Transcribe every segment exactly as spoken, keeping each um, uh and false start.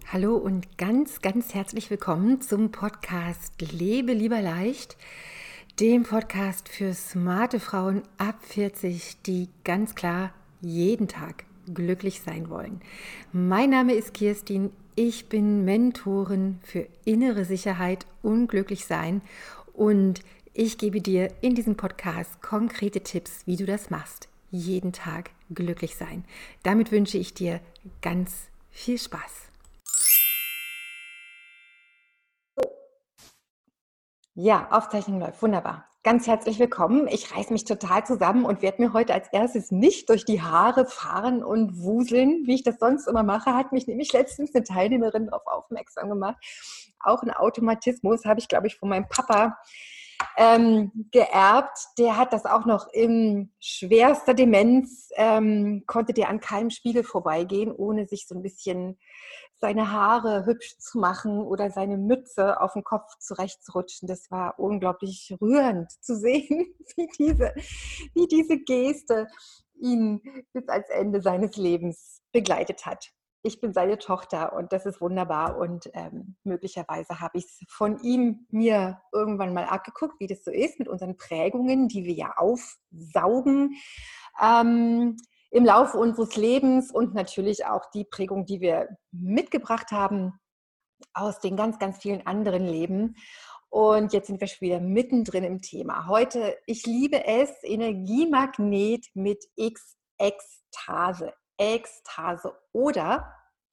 Hallo und ganz, ganz herzlich willkommen zum Podcast Lebe lieber leicht, dem Podcast für smarte Frauen ab vierzig, die ganz klar jeden Tag glücklich sein wollen. Mein Name ist Kirstin, ich bin Mentorin für innere Sicherheit und Glücklichsein und ich gebe dir in diesem Podcast konkrete Tipps, wie du das machst. Jeden Tag glücklich sein. Damit wünsche ich dir ganz viel Spaß. Ja, Aufzeichnung läuft. Wunderbar. Ganz herzlich willkommen. Ich reiße mich total zusammen und werde mir heute als erstes nicht durch die Haare fahren und wuseln, wie ich das sonst immer mache. Hat mich nämlich letztens eine Teilnehmerin darauf aufmerksam gemacht. Auch ein Automatismus habe ich, glaube ich, von meinem Papa ähm, geerbt. Der hat das auch noch in schwerster Demenz, ähm, konnte der an keinem Spiegel vorbeigehen, ohne sich so ein bisschen seine Haare hübsch zu machen oder seine Mütze auf den Kopf zurechtzurutschen. Das war unglaublich rührend zu sehen, wie diese, wie diese Geste ihn bis ans Ende seines Lebens begleitet hat. Ich bin seine Tochter und das ist wunderbar und ähm, möglicherweise habe ich es von ihm mir irgendwann mal abgeguckt, wie das so ist mit unseren Prägungen, die wir ja aufsaugen ähm, im Laufe unseres Lebens und natürlich auch die Prägung, die wir mitgebracht haben aus den ganz, ganz vielen anderen Leben. Und jetzt sind wir schon wieder mittendrin im Thema. Heute, ich liebe es, Energiemagnet mit X-Ekstase. Ekstase oder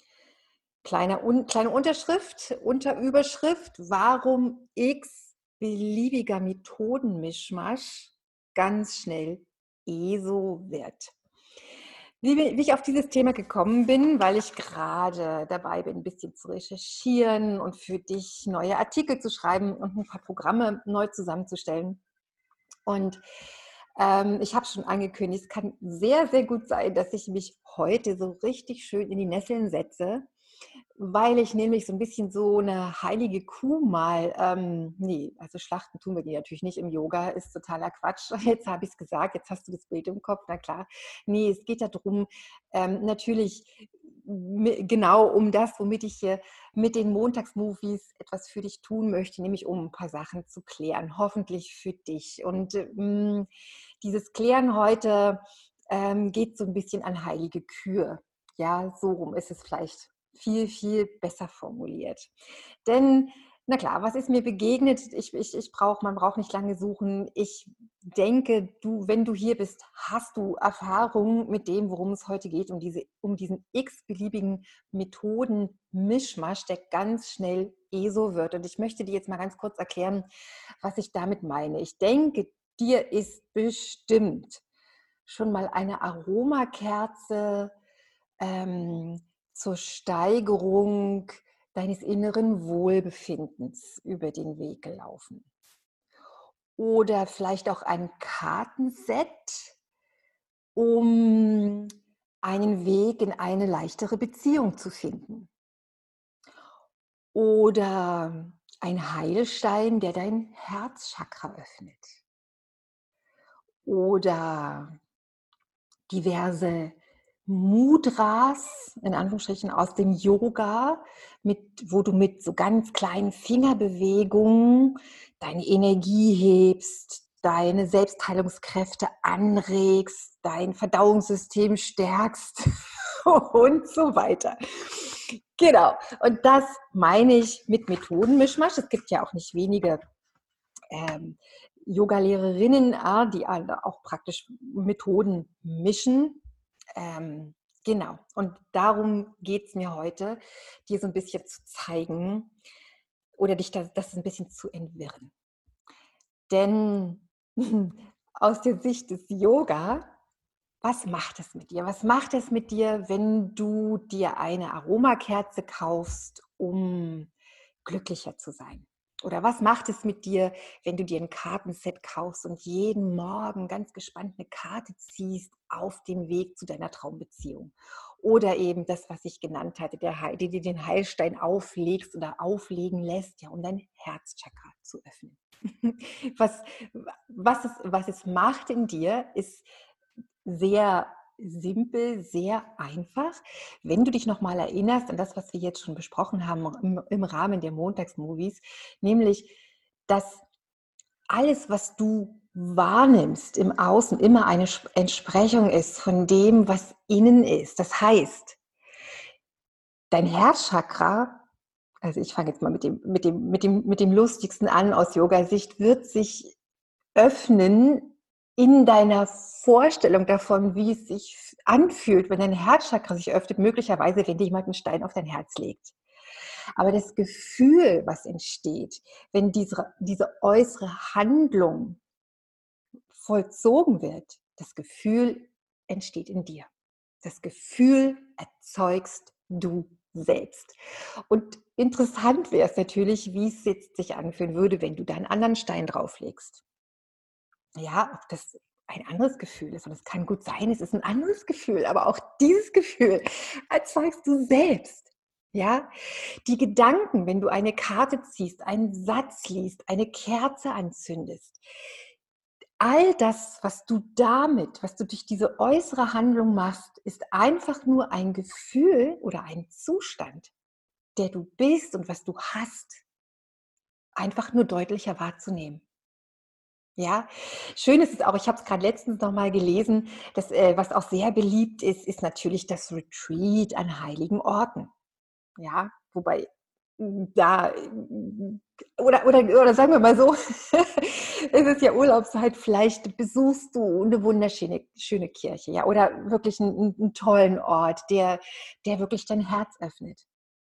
kleine, un, kleine Unterschrift, Unterüberschrift, warum X beliebiger Methodenmischmasch ganz schnell E S O wird. Wie, wie ich auf dieses Thema gekommen bin, weil ich gerade dabei bin, ein bisschen zu recherchieren und für dich neue Artikel zu schreiben und ein paar Programme neu zusammenzustellen. Und ähm, ich habe schon angekündigt, es kann sehr, sehr gut sein, dass ich mich heute so richtig schön in die Nesseln setze, weil ich nämlich so ein bisschen so eine heilige Kuh mal, ähm, nee, also schlachten tun wir die natürlich nicht im Yoga, ist totaler Quatsch. Jetzt habe ich es gesagt, jetzt hast du das Bild im Kopf, na klar. Nee, es geht darum, ähm, natürlich genau um das, womit ich hier mit den Montagsmovies etwas für dich tun möchte, nämlich um ein paar Sachen zu klären, hoffentlich für dich. Und ähm, dieses Klären heute ähm, geht so ein bisschen an heilige Kühe. Ja, so rum ist es vielleicht viel, viel besser formuliert. Denn, na klar, was ist mir begegnet? Ich, ich, ich brauch, man braucht nicht lange suchen. Ich denke, du, wenn du hier bist, hast du Erfahrung mit dem, worum es heute geht, um, diese, um diesen x-beliebigen Methoden-Mischmasch, der ganz schnell E S O wird. Und ich möchte dir jetzt mal ganz kurz erklären, was ich damit meine. Ich denke, dir ist bestimmt schon mal eine Aromakerze ähm, zur Steigerung deines inneren Wohlbefindens über den Weg gelaufen. Oder vielleicht auch ein Kartenset, um einen Weg in eine leichtere Beziehung zu finden. Oder ein Heilstein, der dein Herzchakra öffnet. Oder diverse Mudras, in Anführungsstrichen, aus dem Yoga, mit, wo du mit so ganz kleinen Fingerbewegungen deine Energie hebst, deine Selbstheilungskräfte anregst, dein Verdauungssystem stärkst und so weiter. Genau, und das meine ich mit Methodenmischmasch. Es gibt ja auch nicht wenige ähm, Yoga-Lehrerinnen, die auch praktisch Methoden mischen. Ähm, genau, und darum geht es mir heute, dir so ein bisschen zu zeigen oder dich das, das ein bisschen zu entwirren. Denn aus der Sicht des Yoga, was macht es mit dir? Was macht es mit dir, wenn du dir eine Aromakerze kaufst, um glücklicher zu sein? Oder was macht es mit dir, wenn du dir ein Kartenset kaufst und jeden Morgen ganz gespannt eine Karte ziehst auf dem Weg zu deiner Traumbeziehung? Oder eben das, was ich genannt hatte, der Heil, die dir den Heilstein auflegst oder auflegen lässt, ja, um dein Herzchakra zu öffnen. Was, was, es, was es macht in dir, ist sehr simpel, sehr einfach. Wenn du dich noch mal erinnerst an das, was wir jetzt schon besprochen haben im im Rahmen der Montagsmovies, nämlich, dass alles, was du wahrnimmst im Außen, immer eine Sp Entsprechung ist von dem, was innen ist. Das heißt, dein Herzchakra, also ich fange jetzt mal mit dem mit dem mit dem mit dem Lustigsten an aus Yogasicht, wird sich öffnen in deiner Vorstellung davon, wie es sich f anfühlt, wenn dein Herzchakra sich öffnet, möglicherweise, wenn dir jemand 'n Stein auf dein Herz legt. Aber das Gefühl, was entsteht, wenn diese diese äußere Handlung vollzogen wird, das Gefühl entsteht in dir. Das Gefühl erzeugst du selbst. Und interessant wäre es natürlich, wie es jetzt sich anfühlen würde, wenn du da 'n anderen Stein drauflegst. Ja, ob das ein anderes Gefühl ist und es kann gut sein, es ist 'n anderes Gefühl, aber auch dieses Gefühl erzeugst du selbst, ja? Die Gedanken, wenn du eine Karte ziehst, einen Satz liest, eine Kerze anzündest, all das, was du damit was du durch diese äußere Handlung machst, ist einfach nur ein Gefühl oder ein Zustand, der du bist und was du hast, einfach nur deutlicher wahrzunehmen. Ja, schön ist es auch, ich habe es grad letztens noch mal gelesen, dass, äh, was auch sehr beliebt ist, ist natürlich das Retreat an heiligen Orten. Ja, wobei, hm, da, hm, oder oder oder sagen wir mal so, es ist ja Urlaubszeit, vielleicht besuchst du 'ne wunderschöne schöne Kirche, ja, oder wirklich 'n 'n 'n tollen Ort, der der wirklich dein Herz öffnet.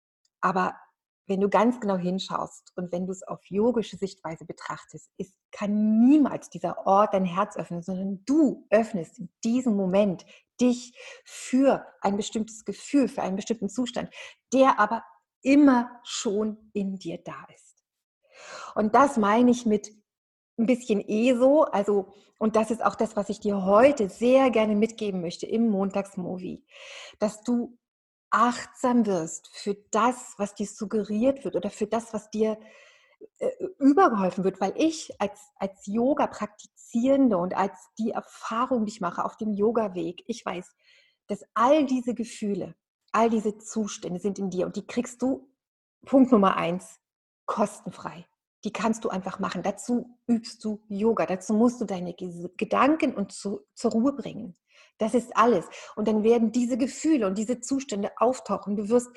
Aber wenn du ganz genau hinschaust und wenn du's auf yogische Sichtweise betrachtest, ist kann niemals dieser Ort dein Herz öffnen, sondern du öffnest in diesem Moment dich für ein bestimmtes Gefühl, für einen bestimmten Zustand, der aber immer schon in dir da ist. Und das meine ich mit 'n bisschen ESO, also und das ist auch das, was ich dir heute sehr gerne mitgeben möchte im Montagsmovie, dass du achtsam wirst für das, was dir suggeriert wird oder für das, was dir, äh, übergeholfen wird, weil ich als als Yoga-Praktizierende und als die Erfahrung, die ich mache auf dem Yogaweg, ich weiß, dass all diese Gefühle, all diese Zustände sind in dir und die kriegst du, Punkt Nummer eins, kostenfrei. Die kannst du einfach machen. Dazu übst du Yoga. Dazu musst du deine Ges Gedanken und zu zur Ruhe bringen. Das ist alles. Und dann werden diese Gefühle und diese Zustände auftauchen. Du wirst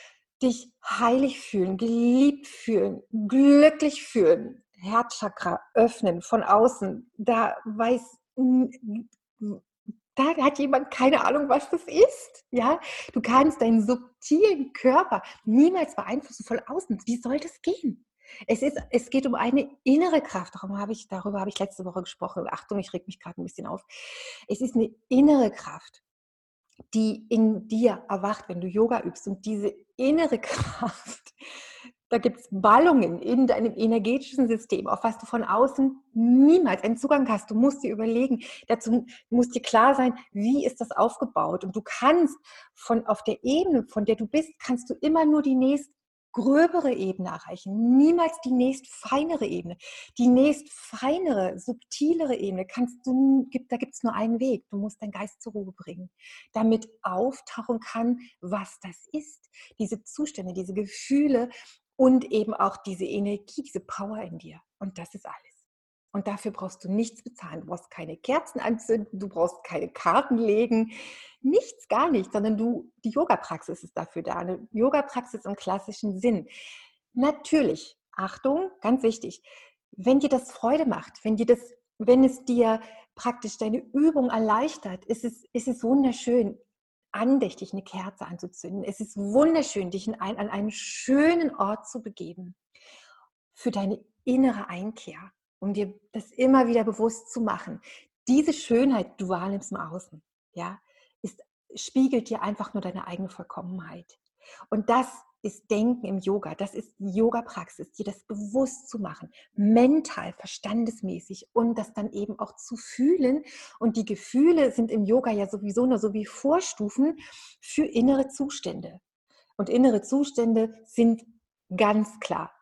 dich heilig fühlen, geliebt fühlen, glücklich fühlen, Herzchakra öffnen von außen. Da weiß n n da hat jemand keine Ahnung, was das ist, ja? Du kannst deinen subtilen Körper niemals beeinflussen von außen. Wie soll das gehen? Es ist es geht um eine innere Kraft. Darum habe ich darüber habe ich letzte Woche gesprochen. Achtung, ich rege mich grad 'n bisschen auf. Es ist 'ne innere Kraft, die in dir erwacht, wenn du Yoga übst. Und diese innere Kraft, da gibt's Wallungen in deinem energetischen System, auf was du von außen niemals einen Zugang hast. Du musst dir überlegen, dazu muss dir klar sein, wie ist das aufgebaut? Und du kannst von auf der Ebene, von der du bist, kannst du immer nur die nächst gröbere Ebene erreichen, niemals die nächst feinere Ebene. Die nächst feinere, subtilere Ebene kannst du gibt da gibt's nur einen Weg. Du musst deinen Geist zur Ruhe bringen, damit auftauchen kann, was das ist. Diese Zustände, diese Gefühle und eben auch diese Energie, diese Power in dir. Und das ist alles. Und dafür brauchst du nichts bezahlen. Du brauchst keine Kerzen anzünden, du brauchst keine Karten legen, nichts, gar nichts, sondern du die Yogapraxis ist dafür da, 'ne Yogapraxis im klassischen Sinn. Natürlich, Achtung, ganz wichtig, wenn dir das Freude macht, wenn dir das wenn es dir praktisch deine Übung erleichtert, ist es ist es wunderschön, andächtig 'ne Kerze anzuzünden. Es ist wunderschön, dich in ein an einen schönen Ort zu begeben für deine innere Einkehr, um dir das immer wieder bewusst zu machen. Diese Schönheit, die du wahrnimmst im Außen, ja, ist spiegelt dir einfach nur deine eigene Vollkommenheit. Und das ist Denken im Yoga. Das ist Yogapraxis, dir das bewusst zu machen, mental, verstandesmäßig und das dann eben auch zu fühlen. Und die Gefühle sind im Yoga ja sowieso nur so wie Vorstufen für innere Zustände. Und innere Zustände sind ganz klar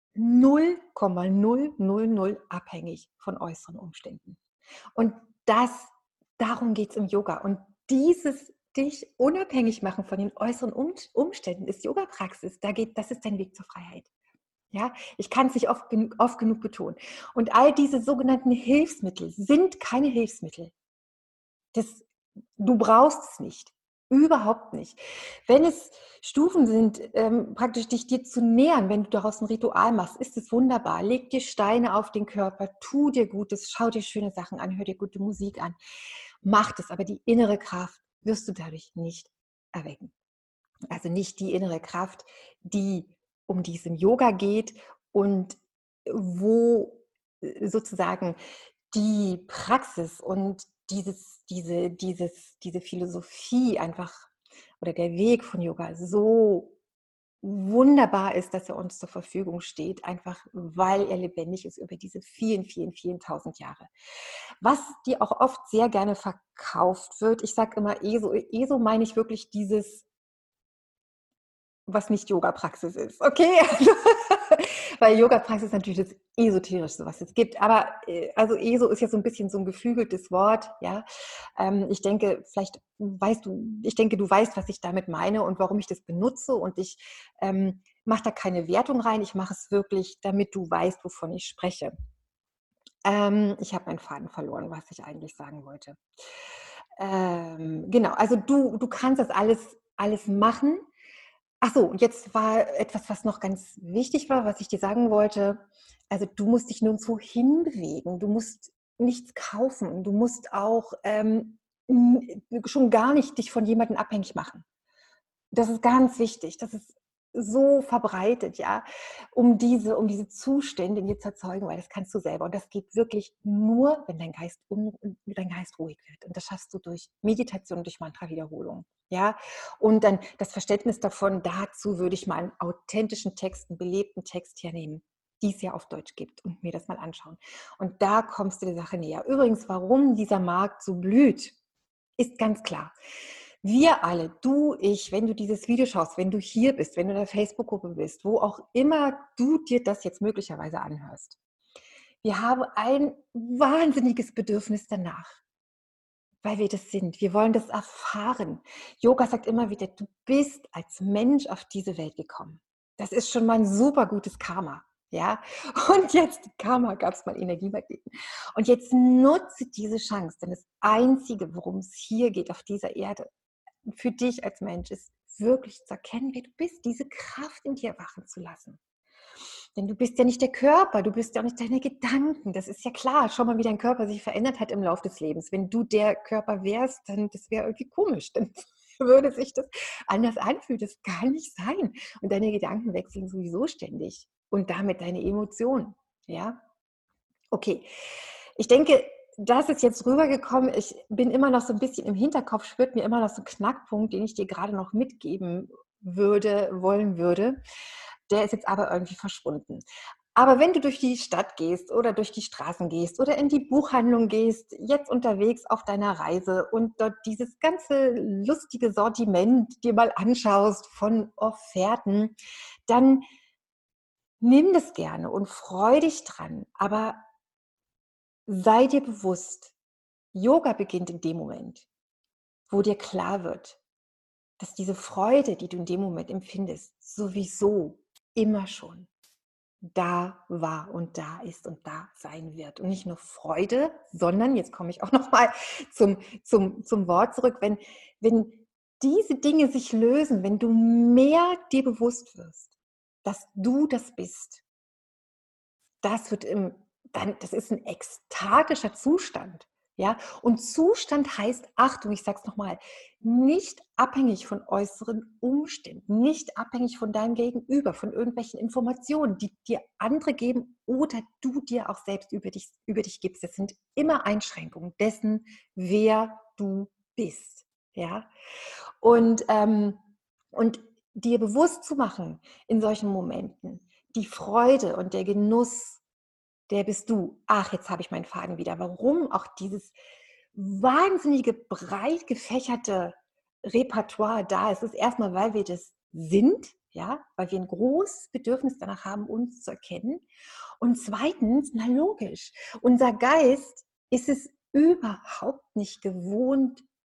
null Komma null null null abhängig von äußeren Umständen. Und das darum geht's im Yoga. Und dieses dich unabhängig machen von den äußeren Um- Umständen ist Yoga-Praxis. Da geht, das ist dein Weg zur Freiheit. Ja, ich kann es nicht oft, genug- oft genug betonen. Und all diese sogenannten Hilfsmittel sind keine Hilfsmittel. Das, du brauchst es nicht. Überhaupt nicht. Wenn es Stufen sind, ähm, praktisch dich dir zu nähern, wenn du daraus ein Ritual machst, ist es wunderbar. Leg dir Steine auf den Körper, tu dir Gutes, schau dir schöne Sachen an, hör dir gute Musik an. Mach das, aber die innere Kraft wirst du dadurch nicht erwecken. Also nicht die innere Kraft, die um diesen Yoga geht und wo äh, sozusagen die Praxis und dieses, diese, dieses, diese Philosophie einfach oder der Weg von Yoga so wunderbar ist, dass er uns zur Verfügung steht, einfach weil er lebendig ist über diese vielen, vielen, vielen tausend Jahre. Was dir auch oft sehr gerne verkauft wird, ich sage immer ESO, ESO meine ich wirklich dieses, was nicht Yoga-Praxis ist, okay? Weil Yoga-Praxis ist natürlich das Esoterischste, was es gibt. Aber äh, also ESO ist ja so ein bisschen so ein geflügeltes Wort, ja. Ähm, ich denke, vielleicht weißt du, ich denke, du weißt, was ich damit meine und warum ich das benutze. Und ich ähm, mache da keine Wertung rein. Ich mache es wirklich, damit du weißt, wovon ich spreche. Ähm, ich habe meinen Faden verloren, was ich eigentlich sagen wollte. Ähm, genau, also du, du kannst das alles, alles machen. Ach so, und jetzt war etwas, was noch ganz wichtig war, was ich dir sagen wollte. Also du musst dich nirgendwo hinbewegen. Du musst nichts kaufen. Du musst auch ähm, n- schon gar nicht dich von jemandem abhängig machen. Das ist ganz wichtig. Das ist so verbreitet, ja, um diese, um diese Zustände in dir zu erzeugen, weil das kannst du selber. Und das geht wirklich nur, wenn dein Geist, un, dein Geist ruhig wird. Und das schaffst du durch Meditation, durch Mantra-Wiederholung. Ja, und dann das Verständnis davon, dazu würde ich mal einen authentischen Text, einen belebten Text hernehmen, die es ja auf Deutsch gibt und mir das mal anschauen. Und da kommst du der Sache näher. Übrigens, warum dieser Markt so blüht, ist ganz klar. Wir alle, du, ich, wenn du dieses Video schaust, wenn du hier bist, wenn du in der Facebook-Gruppe bist, wo auch immer du dir das jetzt möglicherweise anhörst, wir haben ein wahnsinniges Bedürfnis danach, weil wir das sind. Wir wollen das erfahren. Yoga sagt immer wieder, du bist als Mensch auf diese Welt gekommen. Das ist schon mal ein super gutes Karma. Ja, und jetzt Karma gab es mal Energiemagneten. Und jetzt nutze diese Chance, denn das Einzige, worum es hier geht auf dieser Erde, für dich als Mensch ist, wirklich zu erkennen, wer du bist, diese Kraft in dir erwachen zu lassen. Denn du bist ja nicht der Körper, du bist ja auch nicht deine Gedanken. Das ist ja klar. Schau mal, wie dein Körper sich verändert hat im Laufe des Lebens. Wenn du der Körper wärst, dann das wäre irgendwie komisch. Dann würde sich das anders anfühlen. Das kann nicht sein. Und deine Gedanken wechseln sowieso ständig. Und damit deine Emotionen. Ja? Okay. Ich denke, das ist jetzt rübergekommen. Ich bin immer noch so ein bisschen im Hinterkopf, spürt mir immer noch so ein Knackpunkt, den ich dir gerade noch mitgeben würde, wollen würde. Der ist jetzt aber irgendwie verschwunden. Aber wenn du durch die Stadt gehst oder durch die Straßen gehst oder in die Buchhandlung gehst, jetzt unterwegs auf deiner Reise und dort dieses ganze lustige Sortiment dir mal anschaust von Offerten, dann nimm das gerne und freu dich dran. Aber sei dir bewusst, Yoga beginnt in dem Moment, wo dir klar wird, dass diese Freude, die du in dem Moment empfindest, sowieso immer schon da war und da ist und da sein wird. Und nicht nur Freude, sondern, jetzt komme ich auch noch mal zum, zum, zum Wort zurück, wenn, wenn diese Dinge sich lösen, wenn du mehr dir bewusst wirst, dass du das bist, das wird im, dann, das ist ein ekstatischer Zustand. Ja? Und Zustand heißt, Achtung, ich sage es nochmal, nicht abhängig von äußeren Umständen, nicht abhängig von deinem Gegenüber, von irgendwelchen Informationen, die dir andere geben oder du dir auch selbst über dich, über dich gibst. Das sind immer Einschränkungen dessen, wer du bist. Ja? Und, ähm, und dir bewusst zu machen in solchen Momenten, die Freude und der Genuss, der bist du. Ach, jetzt habe ich meinen Faden wieder. Warum auch dieses wahnsinnige, breit gefächerte Repertoire da ist, ist erstmal, weil wir das sind, ja, weil wir ein großes Bedürfnis danach haben, uns zu erkennen. Und zweitens, na logisch, unser Geist ist es überhaupt nicht gewohnt,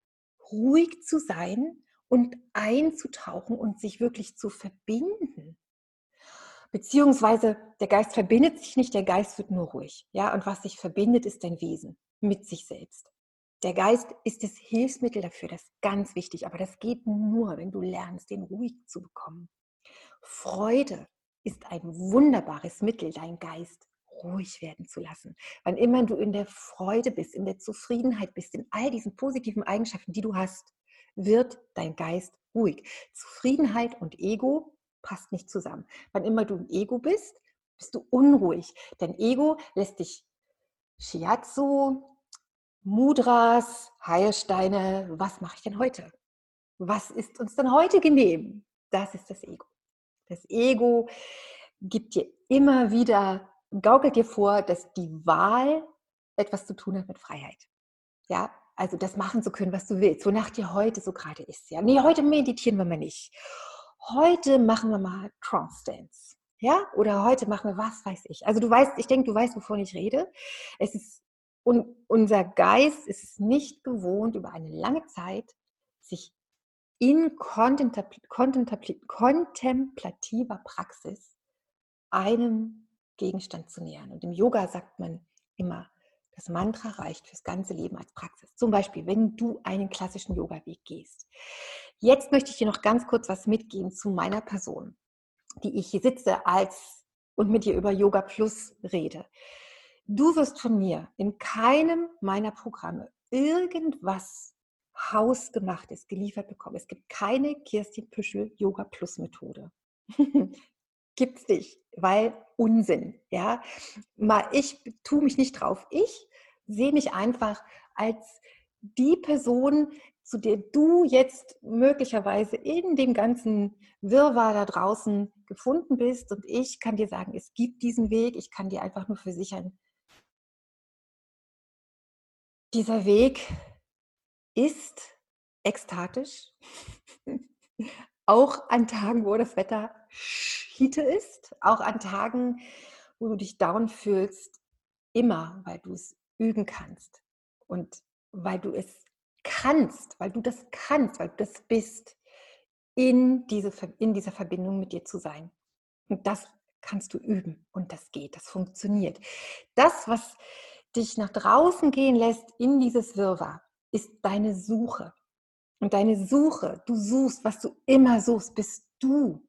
ruhig zu sein und einzutauchen und sich wirklich zu verbinden. Beziehungsweise der Geist verbindet sich nicht, der Geist wird nur ruhig. Ja? Und was sich verbindet, ist dein Wesen mit sich selbst. Der Geist ist das Hilfsmittel dafür, das ist ganz wichtig. Aber das geht nur, wenn du lernst, den ruhig zu bekommen. Freude ist ein wunderbares Mittel, deinen Geist ruhig werden zu lassen. Wann immer du in der Freude bist, in der Zufriedenheit bist, in all diesen positiven Eigenschaften, die du hast, wird dein Geist ruhig. Zufriedenheit und Ego passt nicht zusammen. Wann immer du im Ego bist, bist du unruhig. Dein Ego lässt dich Shiatsu, Mudras, Heilsteine, was mache ich denn heute? Was ist uns denn heute genehm? Das ist das Ego. Das Ego gibt dir immer wieder, gaukelt dir vor, dass die Wahl etwas zu tun hat mit Freiheit. Ja, also das machen zu können, was du willst, wonach dir heute so gerade ist. Ja, nee, heute meditieren wir mal nicht. Heute machen wir mal Trance Dance. Ja, oder heute machen wir was weiß ich. Also du weißt, ich denke, du weißt, wovon ich rede. Es ist, und unser Geist ist es nicht gewohnt, über eine lange Zeit sich in kontemplativer Praxis einem Gegenstand zu nähern. Und im Yoga sagt man immer, das Mantra reicht fürs ganze Leben als Praxis. Zum Beispiel, wenn du einen klassischen Yoga-Weg gehst. Jetzt möchte ich dir noch ganz kurz was mitgeben zu meiner Person, die ich hier sitze als und mit dir über Yoga Plus rede. Du wirst von mir in keinem meiner Programme irgendwas Hausgemachtes geliefert bekommen. Es gibt keine Kirstin Püschel Yoga Plus Methode. Gibt es nicht, weil Unsinn. Ja? Mal, ich tue mich nicht drauf. Ich sehe mich einfach als die Person, zu der du jetzt möglicherweise in dem ganzen Wirrwarr da draußen gefunden bist. Und ich kann dir sagen, es gibt diesen Weg. Ich kann dir einfach nur versichern, dieser Weg ist ekstatisch. Auch an Tagen, wo das Wetter Schiete ist, auch an Tagen, wo du dich down fühlst, immer, weil du es üben kannst und weil du es kannst, weil du das kannst, weil du das bist, in, diese, in dieser Verbindung mit dir zu sein. Und das kannst du üben und das geht, das funktioniert. Das, was dich nach draußen gehen lässt in dieses Wirrwarr, ist deine Suche. Und deine Suche, du suchst, was du immer suchst, bist du.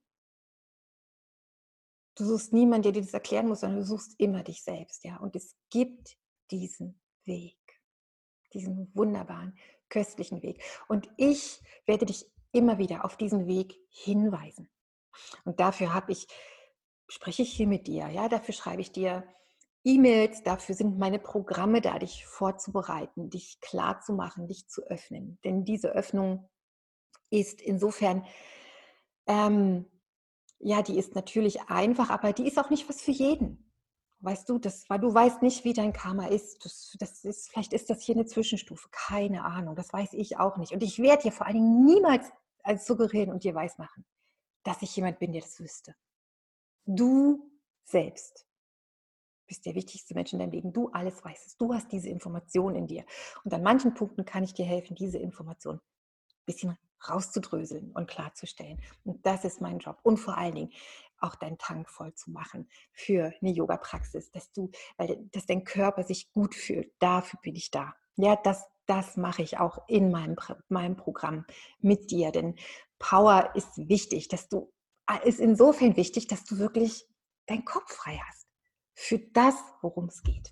Du suchst niemanden, der dir das erklären muss, sondern du suchst immer dich selbst. Ja? Und es gibt diesen Weg, diesen wunderbaren, köstlichen Weg. Und ich werde dich immer wieder auf diesen Weg hinweisen. Und dafür habe ich, spreche ich hier mit dir, ja, dafür schreibe ich dir E-Mails, dafür sind meine Programme da, dich vorzubereiten, dich klar zu machen, dich zu öffnen. Denn diese Öffnung ist insofern, ähm, ja, die ist natürlich einfach, aber die ist auch nicht was für jeden. Weißt du, das, weil du weißt nicht, wie dein Karma ist. Das, das ist. Vielleicht ist das hier eine Zwischenstufe, keine Ahnung, das weiß ich auch nicht. Und ich werde dir vor allen Dingen niemals als suggerieren und dir weismachen, dass ich jemand bin, der das wüsste. Du selbst bist der wichtigste Mensch in deinem Leben. Du alles weißt. Du hast diese Information in dir. Und an manchen Punkten kann ich dir helfen, diese Information ein bisschen rauszudröseln und klarzustellen. Und das ist mein Job. Und vor allen Dingen auch deinen Tank voll zu machen für eine Yoga-Praxis, dass du, weil dass dein Körper sich gut fühlt. Dafür bin ich da. Ja, das, das mache ich auch in meinem, meinem Programm mit dir. Denn Power ist wichtig, dass du, ist insofern wichtig, dass du wirklich deinen Kopf frei hast. Für das, worum es geht.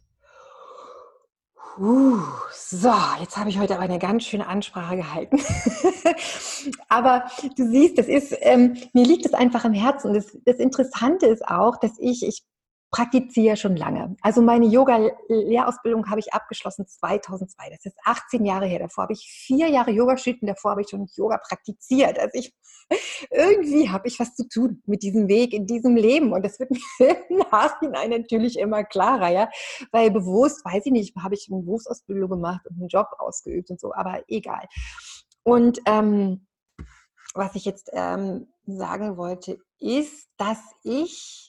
Uh, so, jetzt habe ich heute aber eine ganz schöne Ansprache gehalten. Aber du siehst, das ist, ähm, mir liegt es einfach am Herzen. Und das, das Interessante ist auch, dass ich, ich praktiziere ja schon lange. Also meine Yoga-Lehrausbildung habe ich abgeschlossen zweitausendzwei. Das ist achtzehn Jahre her. Davor habe ich vier Jahre Yoga studiert und davor habe ich schon Yoga praktiziert. Also ich, irgendwie habe ich was zu tun mit diesem Weg in diesem Leben. Und das wird mir im Nachhinein natürlich immer klarer, ja. Weil bewusst, weiß ich nicht, habe ich eine Berufsausbildung gemacht und einen Job ausgeübt und so, aber egal. Und ähm, was ich jetzt ähm, sagen wollte, ist, dass ich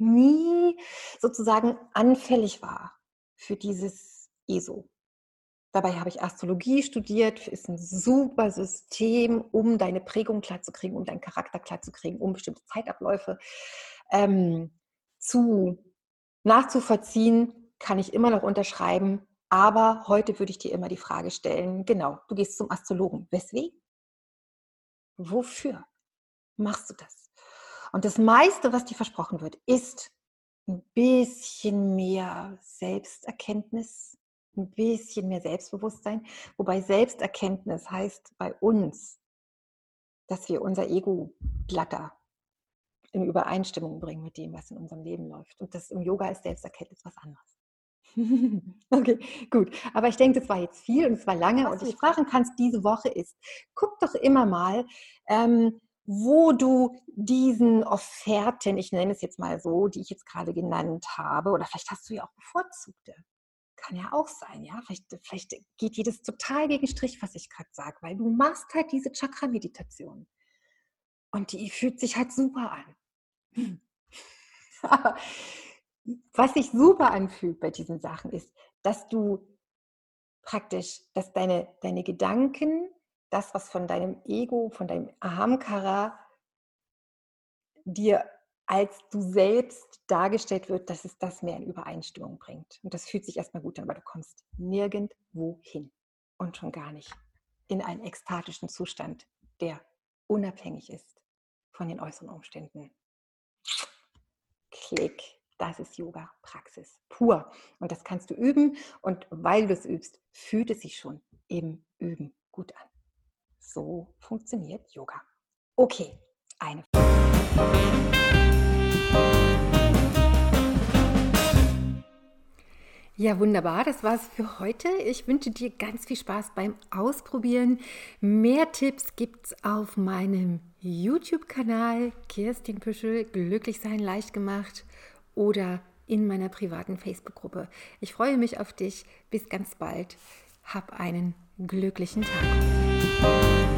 nie sozusagen anfällig war für dieses E S O. Dabei habe ich Astrologie studiert, ist ein super System, um deine Prägung klarzukriegen, um deinen Charakter klarzukriegen, um bestimmte Zeitabläufe ähm, zu nachzuvollziehen, kann ich immer noch unterschreiben. Aber heute würde ich dir immer die Frage stellen, genau, du gehst zum Astrologen. Weswegen? Wofür machst du das? Und das meiste, was dir versprochen wird, ist ein bisschen mehr Selbsterkenntnis, ein bisschen mehr Selbstbewusstsein. Wobei Selbsterkenntnis heißt bei uns, dass wir unser Ego glatter in Übereinstimmung bringen mit dem, was in unserem Leben läuft. Und das im Yoga ist Selbsterkenntnis was anderes. Okay, gut. Aber ich denke, das war jetzt viel und es war lange. Was und ich fragen kannst diese Woche ist, guck doch immer mal, ähm, wo du diesen Offerten, ich nenne es jetzt mal so, die ich jetzt gerade genannt habe, oder vielleicht hast du ja auch bevorzugte. Kann ja auch sein, ja. Vielleicht, vielleicht geht dir das total gegen Strich, was ich gerade sage, weil du machst halt diese Chakra-Meditation. Und die fühlt sich halt super an. Aber was sich super anfühlt bei diesen Sachen ist, dass du praktisch, dass deine, deine Gedanken, das, was von deinem Ego, von deinem Ahamkara dir als du selbst dargestellt wird, dass es das mehr in Übereinstimmung bringt. Und das fühlt sich erstmal gut an, aber du kommst nirgendwo hin und schon gar nicht in einen ekstatischen Zustand, der unabhängig ist von den äußeren Umständen. Klick, das ist Yoga-Praxis pur. Und das kannst du üben und weil du es übst, fühlt es sich schon im Üben gut an. So funktioniert Yoga. Okay, eine Ja, wunderbar. Das war's für heute. Ich wünsche dir ganz viel Spaß beim Ausprobieren. Mehr Tipps gibt's auf meinem YouTube-Kanal Kerstin Püschel, Glücklich sein leicht gemacht oder in meiner privaten Facebook-Gruppe. Ich freue mich auf dich. Bis ganz bald. Hab einen glücklichen Tag.